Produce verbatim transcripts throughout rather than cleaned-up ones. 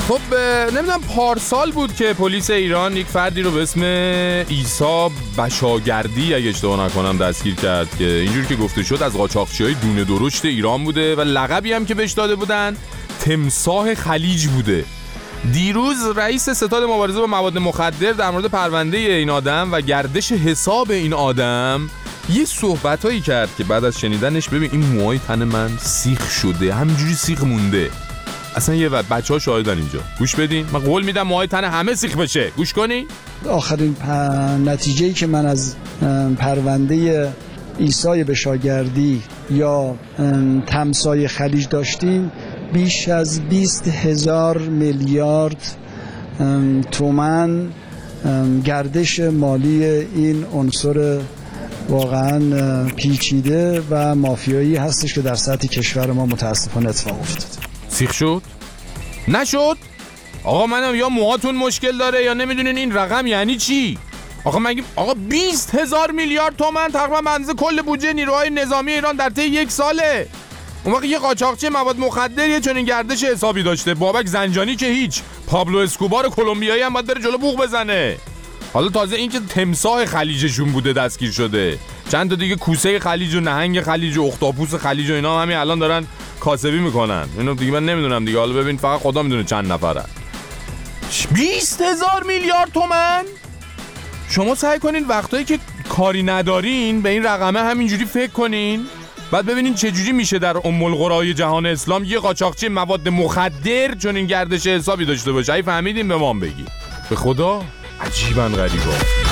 خب نمیدونم پارسال بود که پلیس ایران یک فردی رو به اسم عیسی بشاگردی اگه اشتباه نکنم دستگیر کرد که اینجور که گفته شد از قاچاقچی‌های دونه درشت ایران بوده و لقبی هم که بهش داده بودن تمساح خلیج بوده. دیروز رئیس ستاد مبارزه با مواد مخدر در مورد پرونده این آدم و گردش حساب این آدم یه صحبتایی کرد که بعد از شنیدنش ببین این موهای تن من سیخ شده، همینجوری سیخ مونده. اصلا یه بچه ها شاهدن اینجا، گوش بدین. من قول میدم موهای تن همه سیخ بشه، گوش کنی. آخرین نتیجه‌ای که من از پرونده عیسی بشاگردی یا تمساح خلیج داشتیم بیش از بیست هزار میلیارد تومان گردش مالی این عنصر واقعا پیچیده و مافیایی هستش که در سطح کشور ما متاسفانه اتفاق افتاد. سیخ شد؟ نشد؟ آقا منم یا موهاتون مشکل داره یا نمیدونین این رقم یعنی چی؟ آقا مگه آقا بیست هزار میلیارد تومان تقریبا به اندازه کل بودجه نیروهای نظامی ایران در طی یک ساله. اون وقت یه قاچاقچی مواد مخدر یه چنین گردش حسابی داشته. بابک زنجانی که هیچ، پابلو اسکوبار کلمبیایی هم باید بره جلو بوق بزنه. حالا تازه این که تمساح خلیجشون بوده دستگیر شده. چند تا دیگه کوسه خلیج و نهنگ خلیج و اختاپوس خلیج و اینا همین الان دارن کاسبی میکنن. اینو دیگه من نمیدونم دیگه، حالا ببین فقط خدا میدونه چند نفرن. بیست هزار میلیارد تومان. شما سعی کنین وقتایی که کاری ندارین به این رقمه همینجوری فکر کنین، بعد ببینین چه جوری میشه در ام القرای جهان اسلام یه قاچاقچی مواد مخدر چون این گردش حسابی داشته باشه. ای فهمیدین به ما بگی. به خدا عجیبا غریبا.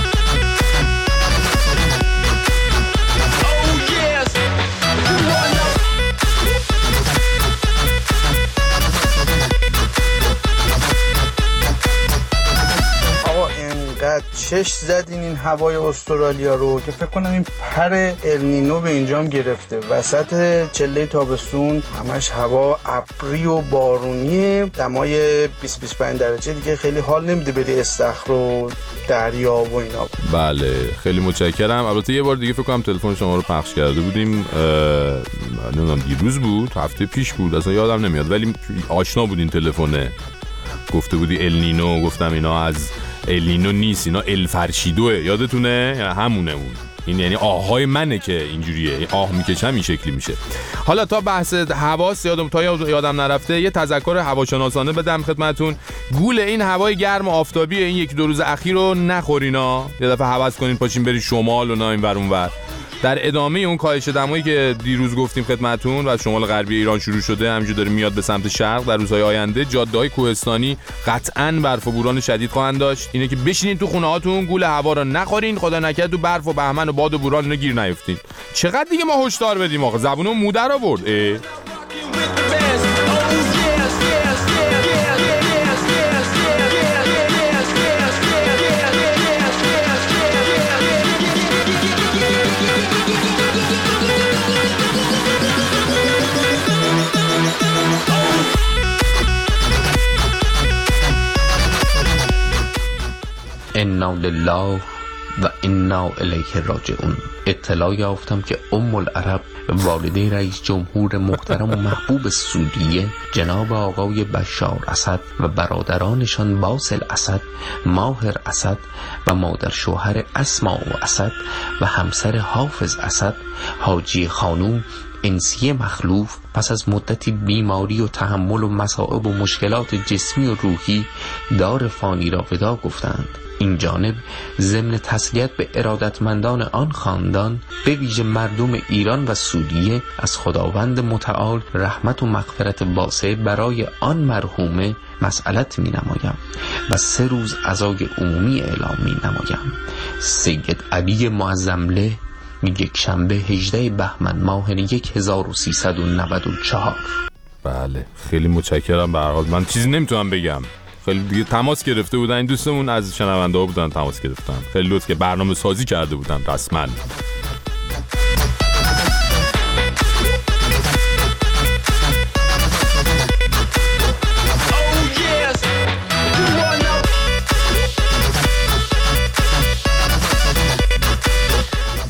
چش زدین این هوای استرالیا رو که فکر کنم این پر النینو به اینجام گرفته. وسط چله تابستون همش هوا ابری و بارونیه، دمای بیست بیست و پنج درجه دیگه خیلی حال نمیده بری استخر و دریا و اینا. بله خیلی متشکرم. البته یه بار دیگه فکر کنم تلفن شما رو پخش کرده بودیم، نمیدونم دیروز بود هفته پیش بود اصلا یادم نمیاد، ولی آشنا بود این تلفنه. گفته بودی النینو، گفتم اینا از النینو نیست، اینا الفرشیدوه، یادتونه؟ همونه اون. این یعنی آهای منه که اینجوریه، آه میکشم این شکلی میشه. حالا تا بحث حواس یادم تا یادم نرفته یه تذکر هواشناسانه بدم خدمتون. گول این هوای گرم و آفتابی این یک دو روز اخیر رو نخورینا، یه دفعه هوس کنین پاشین بری شمال و نه این ور اون ور. در ادامه اون کاهش دمایی که دیروز گفتیم خدمتون و از شمال غربی ایران شروع شده همینجوری داره میاد به سمت شرق، در روزهای آینده جاده‌های کوهستانی قطعاً برف و بوران شدید خواهند داشت. اینه که بشینین تو خونه هاتون، گول هوا رو نخورین، خدا نکنه تو برف و بهمن و باد و بوران اینا گیر نیفتین. چقدر دیگه ما هشدار بدیم آخه، زبونمون مودر آورد. انا لله و انا الیه راجعون. اطلاع یافتم که ام العرب والده رئیس جمهور محترم و محبوب سوریه جناب آقای بشار اسد و برادرانشان باسل اسد، ماهر اسد و مادر شوهر اسماء و اسد و همسر حافظ اسد، حاجی خانوم انسیه مخلوف، پس از مدتی بیماری و تحمل و مصائب و مشکلات جسمی و روحی دار فانی را ودا گفتند. این جانب ضمن تسلیت به ارادتمندان آن خاندان، به ویژه مردم ایران و سوریه، از خداوند متعال رحمت و مغفرت واسع برای آن مرحومه مسئلت می نمایم و سه روز عزای عمومی اعلام می نمایم. سید علی معظمله یک شنبه هجدهم بهمن ماه هزار و سیصد و نود و چهار. بله خیلی متشکرم. به هر حال من چیزی نمیتونم بگم، خیلی دیگه تماس گرفته بودن این دوستمون، از شنونده ها بودن تماس گرفتن، خیلی لطف که برنامه سازی کرده بودن رسما.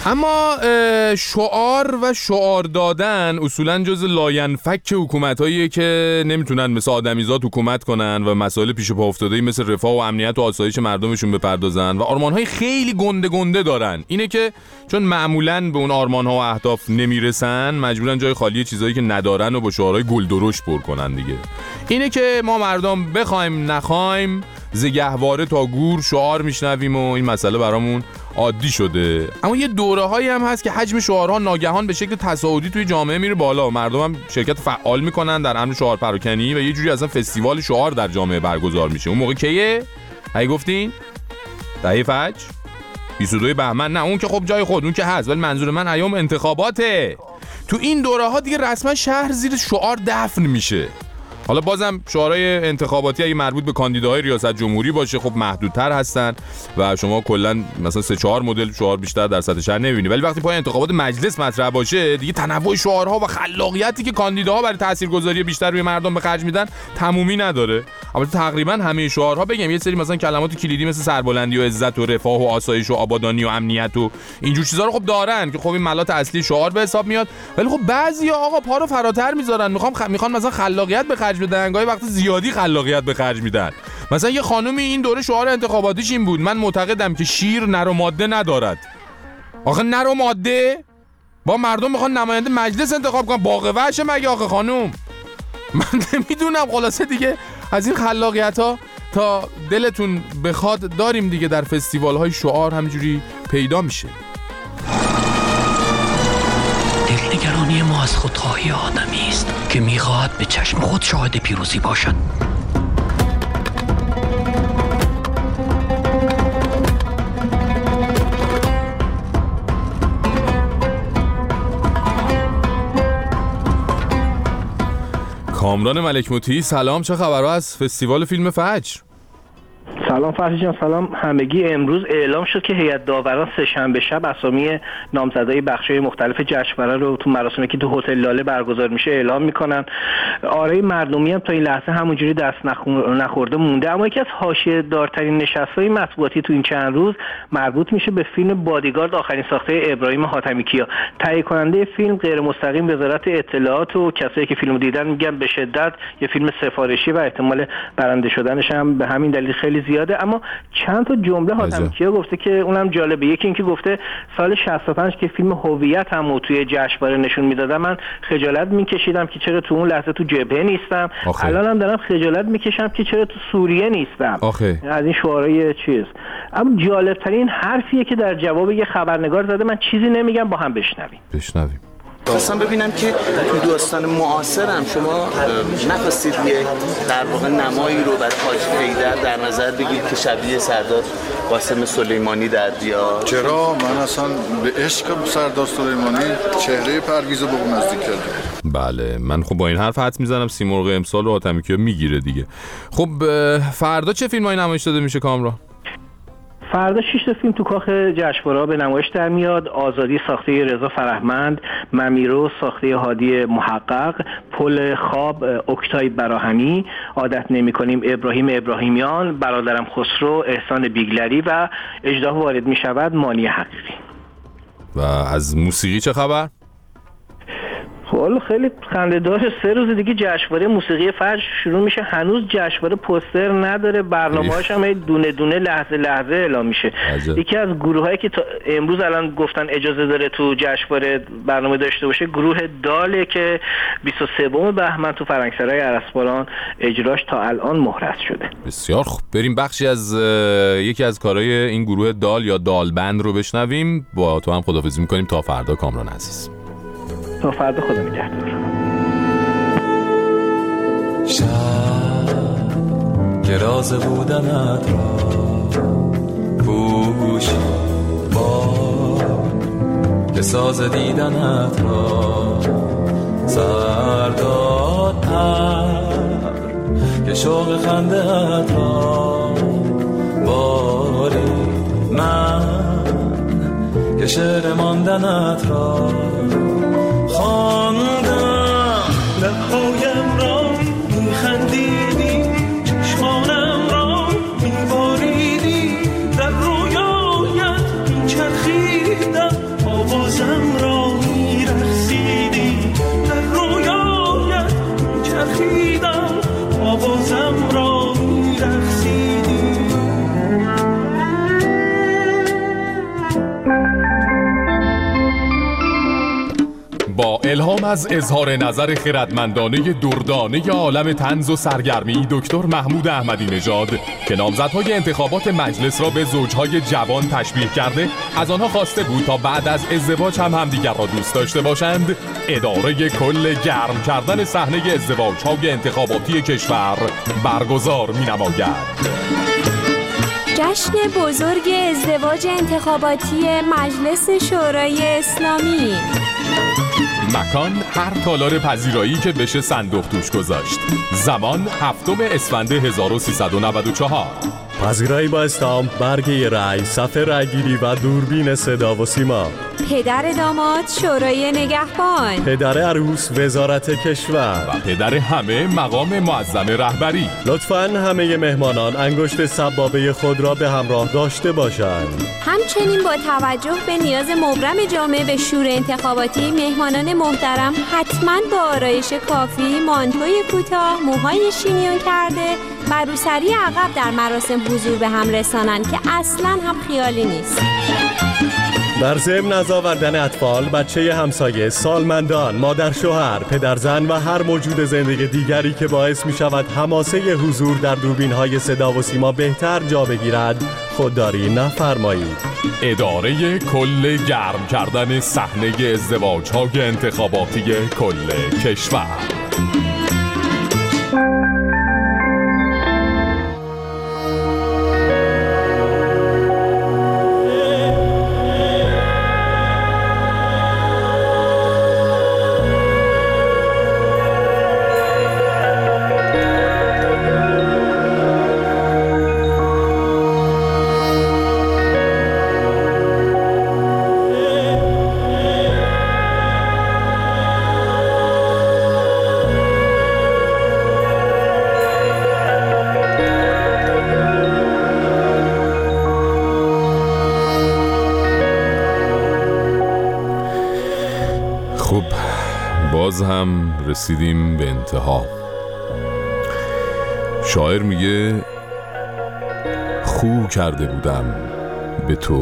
اما شعار و شعار دادن اصولاً جز لاینفک حکومتاییه که نمیتونن مثل آدمیزاد حکومت کنن و مسائل پیش پا افتاده‌ای مثل رفاه و امنیت و آسایش مردمشون بپردازن و آرمان‌های خیلی گنده گنده دارن. اینه که چون معمولاً به اون آرمان‌ها و اهداف نمیرسن مجبورن جای خالی چیزایی که ندارن و با شعارهای گلدرشت پر کنن دیگه. اینه که ما مردم بخوایم نخوایم ز گهواره تا گور شعار میشنویم و این مسئله برامون عادی شده. اما یه دوره‌هایی هم هست که حجم شعارها ناگهان به شکل تصاعدی توی جامعه میره بالا و مردم هم شرکت فعال میکنن در امر شعار پراکنی و یه جوری اصلا فستیوال شعار در جامعه برگزار میشه. اون موقع کیه؟ هی گفتین؟ دهه فجر؟ بیست و دو بهمن؟ نه اون که خب جای خود اون که هست، ولی منظور من ایام انتخاباته. تو این دوره‌ها دیگه رسما شهر زیر شعار دفن میشه. حالا بازم شعارهای انتخاباتی اگه مربوط به کاندیداهای ریاست جمهوری باشه خب محدودتر هستن و شما کلا مثلا سه چهار مدل شعار بیشتر در سطح شهر نمیبینید، ولی وقتی پای انتخابات مجلس مطرح باشه دیگه تنوع شعارها و خلاقیتی که کاندیداها برای تاثیرگذاری بیشتر روی مردم به خرج میدن تمومی نداره. البته تقریبا همه شعارها بگم یه سری مثلا کلمات کلیدی مثل سربلندی و عزت و رفاه و آسایش و آبادانی و امنیت و اینجور چیزا رو خب دارن که خب این ملات اصلی شعار به حساب میاد، ولی خب بعضیا آقا پا رو فراتر میذارن، میخوام خ... میخوان مثلا خلاقیت به خرج بدن، گاهی وقت زیادی خلاقیت به خرج میدن. مثلا یه خانومی این دوره شعار انتخاباتیش این بود: من معتقدم که شیر نر و ماده ندارد. آخه نر و ماده با مردم میخوان نماینده مجلس انتخاب کنن، باغ وحشه مگه آخه خانوم؟ من نمیدونم. خلاصه دیگه از این خلاقیت ها تا دلتون بخواد داریم دیگه، در فستیوال های شعار همینجوری پیدا میشه. دلنگرانی ما از خودخواهی آدمی است که میخواهد به چشم خود شاهد پیروزی باشد. کامران ملک مطیعی سلام، چه خبرها از فستیوال فیلم فجر؟ سلام فرشی جان، سلام همگی. امروز اعلام شد که هیئت داوران سه شنبه شب اسامی نامزدای بخش‌های مختلف جشنواره رو تو مراسمی که تو هتل لاله برگزار میشه اعلام میکنن. آرای مردمی هم تا این لحظه همونجوری دست نخورده مونده. اما یکی از حاشیه دارترین نشست‌های مطبوعاتی تو این چند روز مربوط میشه به فیلم بادیگارد، آخرین ساخته ابراهیم حاتمیکیا. تهیه کننده فیلم غیر مستقیم وزارت اطلاعات و کسایی که فیلمو دیدن میگن به شدت یه فیلم سفارشی و احتمال برنده شدنش هم به همین دلیل خیلی زیاده. اما چند تا جمله حاتمیکیا گفته که اونم جالبه. یکی این که گفته سال شصت و پنج که فیلم هویت هم توی جشنواره نشون میدادم من خجالت میکشیدم که چرا تو اون لحظه تو جبهه نیستم، الانم دارم خجالت میکشم که چرا تو سوریه نیستم. آخه. از این شعارهای چیز. اما جالب ترین حرفیه که در جواب یه خبرنگار زده. من چیزی نمیگم، با هم بشنویم. بشنویم. خواستم ببینم که تو داستان معاصر هم شما نخواستید یه در واقع نمایی رو برای حاج حیدر در نظر بگیرید که شبیه سردار قاسم سلیمانی در بیاد؟ چرا؟ من اصلا به عشق سردار سلیمانی چهره پرویز رو به اون نزدیک کردم. بله، من خب با این حرف حدس میزنم سیمرغ امسال رو حاتمیکیا میگیره دیگه. خب فردا چه فیلمایی نمایش داده میشه کامران؟ فردا شش تا فیلم تو کاخ جشنواره به نمایش در میاد. آزادی ساخته رضا فرهمند، ممیرو ساخته هادی محقق، پل خواب اکتای براهنی، عادت نمی‌کنیم ابراهیم ابراهیمیان، برادرم خسرو احسان بیگلری و اژدها وارد می‌شود مانی حقیقی. و از موسیقی چه خبر؟ حالا خیلی خنده‌دار. سه روز دیگه جشنواره موسیقی فجر شروع میشه. هنوز جشنواره پوستر نداره، برنامه‌هاش هم دونه دونه لحظه لحظه اعلام میشه. عجب. یکی از گروهایی که امروز الان گفتن اجازه داره تو جشنواره برنامه داشته باشه گروه داله که بیست و سه بهمن تو فرنگسرای ارسباران اجراش تا الان مهرس شده. بسیار خوب، بریم بخشی از یکی از کارهای این گروه دال یا دالبند رو بشنویم. با تو هم خداحافظی می‌کنیم تا فردا کامران عزیز. تا فردا، خدا نگهدار. شب که راز بودنت را پوشی باد که ساز دیدنت را سرداد پر که شوق خنده‌ات را باری من که شعر ماندنت را خواندم. لبهایم را میخندیدی، چشمانم را میباریدی، در رویایت میچرخیدم، الهام از اظهار نظر خردمندانه دردانه عالم طنز و سرگرمی دکتر محمود احمدی نژاد که نامزدهای انتخابات مجلس را به زوجهای جوان تشبیه کرده، از آنها خواسته بود تا بعد از ازدواج هم همدیگر را دوست داشته باشند، اداره کل گرم کردن صحنه ازدواج‌های انتخاباتی کشور برگزار می‌نماید. جشن بزرگ ازدواج انتخاباتی مجلس شورای اسلامی. مکان هر تالار پذیرایی که بشه صندوق توش گذاشت. زمان هفتم اسفند هزار و سیصد و نود و چهار. پذیرایی با استامپ، برگه رأی، صفحه رأیگیری و دوربین صدا و سیما. پدر داماد شورای نگهبان. پدر عروس وزارت کشور. و پدر همه مقام معظم رهبری. لطفاً همه مهمانان انگشت سبابه خود را به همراه داشته باشند. همچنین با توجه به نیاز مبرم جامعه به شور انتخاباتی، مهمانان محترم حتماً با آرایش کافی، مانتوی کوتاه، موهای شینیون کرده و روسری عقب در مراسم حضور به هم رسانند که اصلاً هم خیالی نیست. در ضمن از آوردن اطفال، بچه همسایه، سالمندان، مادر شوهر، پدر زن و هر موجود زندگی دیگری که باعث می شود حماسه حضور در دوربین های صدا و سیما بهتر جا بگیرد خودداری نفرمایید. اداره کل گرم کردن صحنه ازدواج های انتخاباتی کل کشور. خب باز هم رسیدیم به انتها. شاعر میگه خو کرده بودم به تو،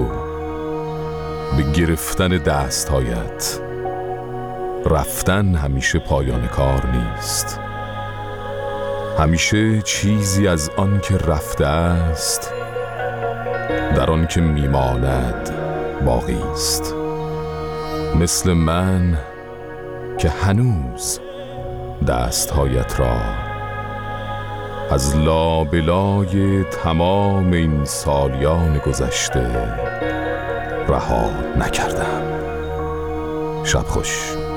به گرفتن دستهایت، رفتن همیشه پایان کار نیست. همیشه چیزی از آن که رفته است در آن که میماند باقی است. مثل من که هنوز دستهایت را از لابلای تمام این سالیان گذشته رها نکردم. شب خوش.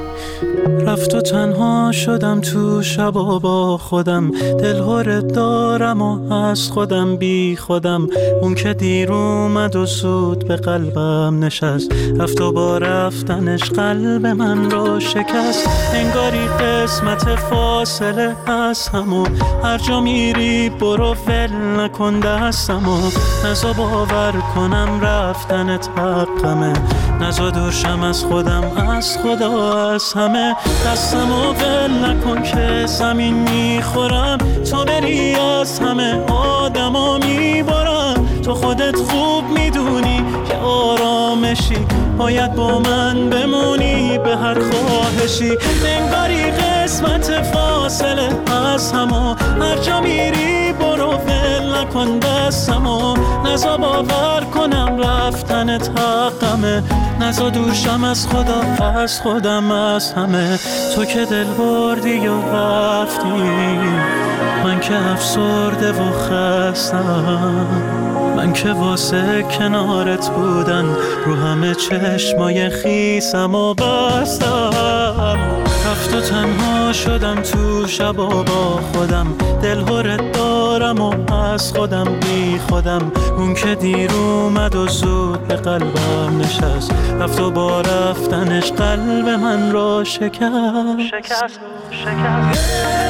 رفت و تنها شدم تو شبا با خودم، دلهوره دارم و از خودم بی خودم. اون که دیر اومد و زود به قلبم نشست، رفت و با رفتنش قلب من رو شکست. انگاری قسمت فاصله از همو، هر جا میری برو ول نکن دستمو. نزا باور کنم رفتنت حقمه، نزا دوشم از خودم، از خدا، از همه. دستمو ول نکن که زمین میخورم، تو بری از همه آدما میبارم. تو خودت خوب میدونی که آرامشی، باید با من بمونی به هر خواهشی. انگاری قسمت فاصله از همو، هر جا میری برو ول نکن دستمو. نزا باور کنم رفتنت حقمه، نزا دوشم از خدا، از خودم، از همه. تو که دل بردی و رفتی، من که افسرده و خستم. من که واسه کنارت بودن رو همه چشمای خیسم و بستم. رفت و تنها شدم تو شبا با خودم، دلهوره دارم و از خودم بی خودم. اون که دیر اومد و زود به قلبم نشست، رفت و با رفتنش قلب من رو شکست. شکست شکست